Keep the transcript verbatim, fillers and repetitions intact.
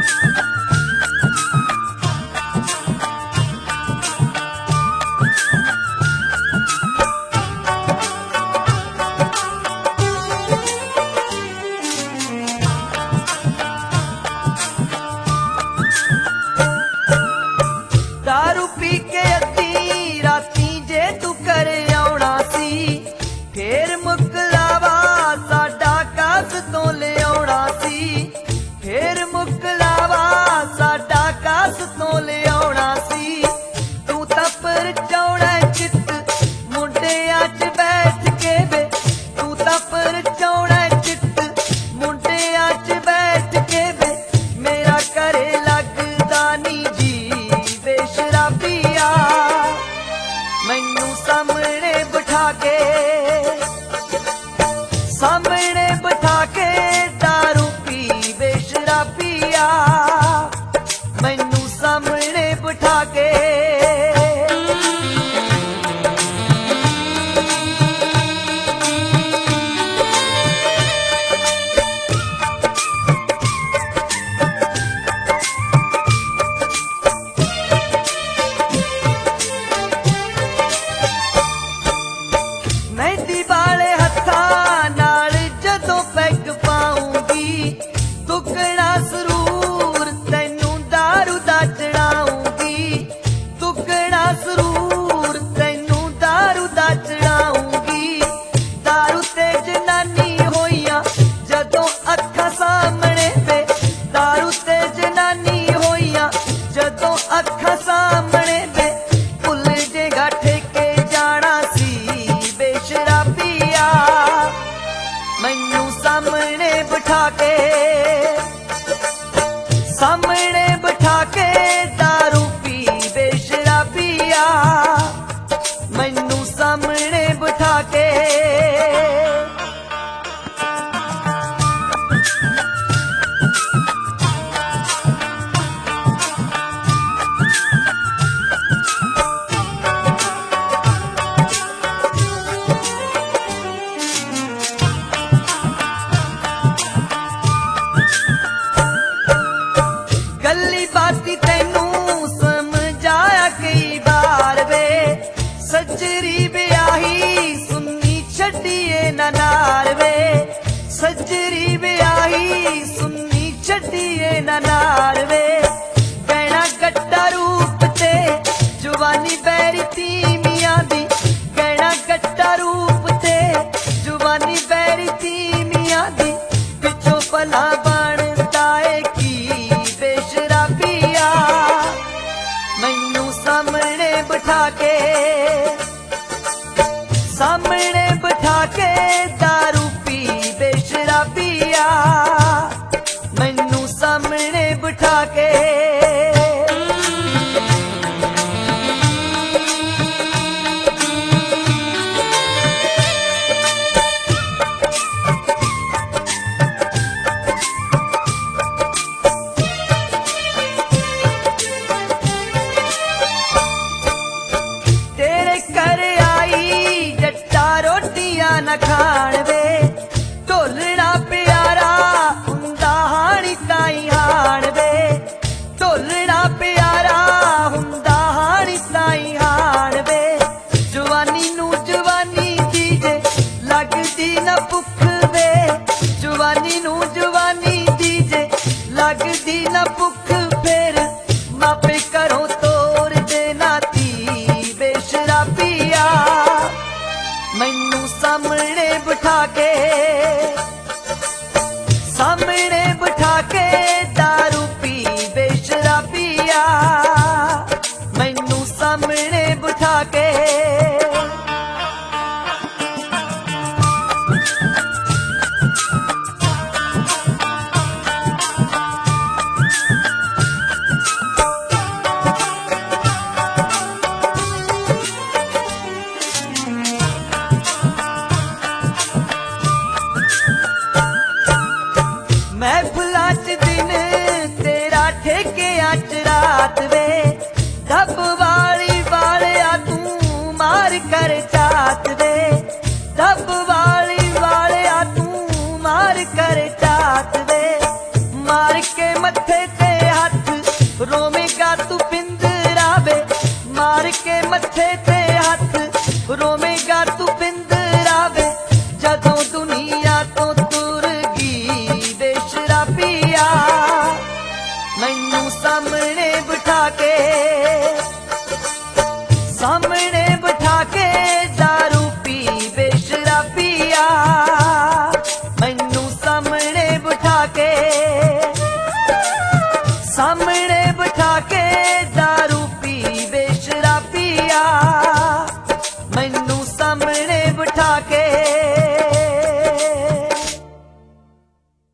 दारू पी के अद्धी राती जे तू कर आउणा सी, फेर मुकलावा साडा कास तो ले आउणा सी, फेर मुकलावा साडा कास तो ले आउणा सी। तू तां परचाउणा चित मुंडियां च बैठ के वे, तू तां परचाउणा चित मुंडियां च बैठ के वे, मेरा करे लगदा नी जी शराबिया। मैनू सामने बिठा के सामने बिठा के दारू पीवे शराबिया, मैनू सामने बिठा के। मेहंदी वाले हत्थां नाल जदों पैग पाऊंगी, दुगना सरूर तैनू दारू दा चढ़ाऊंगी, दुगना सरूर तैनू दारू दा चढ़ाऊंगी। दारू ते जनानी होइयां जदों अखां सामने वे, दारू ते जनानी होइयां जदों अखां सामने वे, भुल जेगा ठेके जाना सी शराबिया। मैनू सामने बिठा के सामने बिठा के दारू पीवे शराबिया, मैनू सामने बिठा के। गल्ली बाती तैनू समझाया कई बार वे, सजरी ब्याही सुन्नी छड्डिए ना नार वे, सजरी ब्याही सुन्नी छड्डिए ना नार वे। गहना गट्टा रूप ते जुवानी बैरी तीमियां दी, गहना गट्टा रूप ते जुवानी बैरी तीमियां दी, पिछों भला बनदा है की शराबिया। मैनू सामने बिठा के सामने बिठा के दारू पीवे शराबिया, मैनू सामने बिठा के। न खाण वे ढोलना प्यारा हुंदा हाणी ताई हाण वे, ढोलना प्यारा हुंदा हाणी ताई हाण वे। जवानी नू जवानी दी जे लगदी न भुख वे, जवानी नू जवानी दी जे लगदी न भुख, फिर मापे घरों तोर देना धी वे शराबिया। मैनू सामने बिठा के सामने बिठा के दारू पीवे शराबिया, मैनू सामने बिठा के। महफिलां च दिन तेरा ठेकियां च रात वे, धब वाली वालिया तू मार कर चात वे, धब वाली वालिया तू मार कर चात वे। मार के मत्थे ते ਰੋਵੇਂਗਾ ਤੂੰ ਪਿੰਦਰਾ ਵੇ ਮਾਰ ਕੇ ਮੱਥੇ ਤੇ ਹੱਥ, ਰੋਵੇਂਗਾ ਤੂੰ ਪਿੰਦਰਾ ਵੇ ਜਦੋਂ ਦੁਨੀਆ ਤੋਂ ਤੁਰ ਗਈ ਵੇ ਸ਼ਰਾਬੀਆ। ਮੈਨੂੰ ਸਾਹਮਣੇ ਬਿਠਾ ਕੇ ਸਾਹਮਣੇ ਬਿਠਾ ਕੇ ਦਾਰੂ ਪੀਵੇ ਸ਼ਰਾਬੀਆ। ਮੈਨੂੰ ਸਾਹਮਣੇ ਬਿਠਾ ਕੇ ਸਾਹਮਣੇ ਬਿਠਾ ਕੇ ਦਾਰੂ